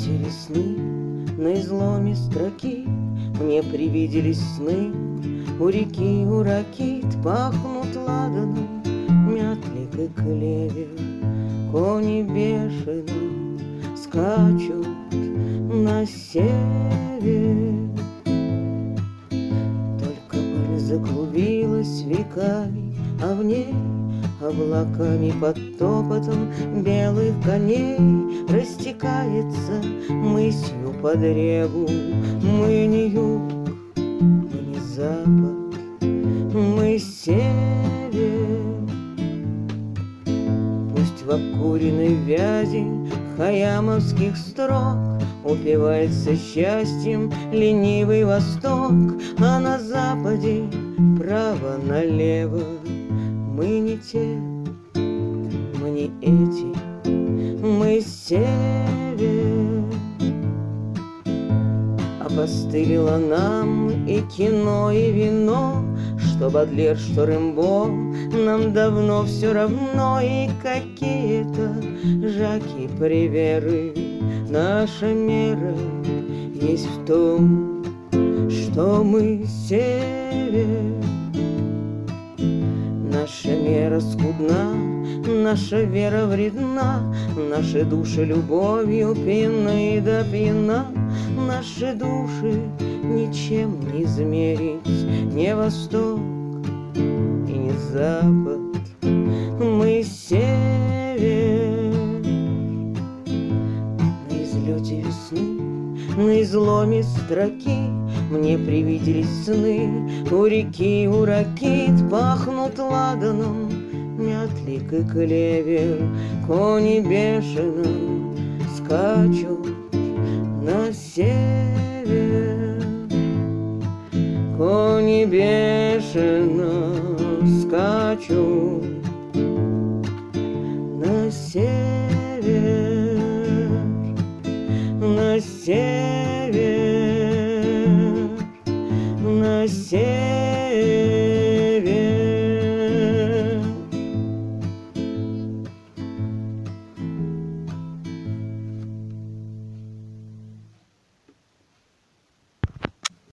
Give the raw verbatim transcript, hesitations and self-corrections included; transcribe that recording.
излете весны на изломе строки мне привиделись сны. У реки, у ракит пахнут ладаном, мятлик и клевер. Кони бешено скачут на север. Только пыль заклубилась веками, а в ней облаками под топотом белых коней растекается мысью по древу. Мы не юг, мы не запад, мы север. Пусть в обкуренной вязи хаямовских строк упивается счастьем ленивый восток, а на западе право-налево мы не те, мы не эти, мы север. Опостылило нам и кино, и вино, что Бодлер, что Рэмбо, нам давно все равно. И какие-то Жаки Приверы. Наша мера есть в том, что мы север. Наша мера скудна, наша вера вредна, наши души любовью пьяны да пьяна. Наши души ничем не измерить, не восток и не запад, мы север. На излете весны, на изломе строки мне привиделись сны. У реки, у ракит пахнут ладаном, мятлик и клевер. Кони бешено скачут на север. Кони бешено скачут на север, на север, на север.